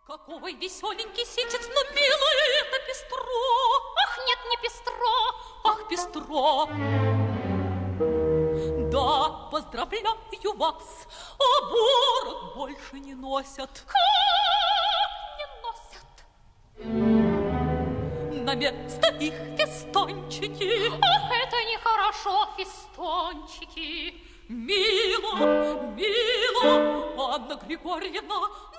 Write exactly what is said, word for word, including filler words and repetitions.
Какой веселенький ситец, но милое это пестро. Ах, нет, не пестро. Ах, пестро. Да, поздравляю вас, оборок больше не носят. Как не носят? На место их фестончики. Ах, это нехорошо, фестончики. Мило, мило, Анна Григорьевна,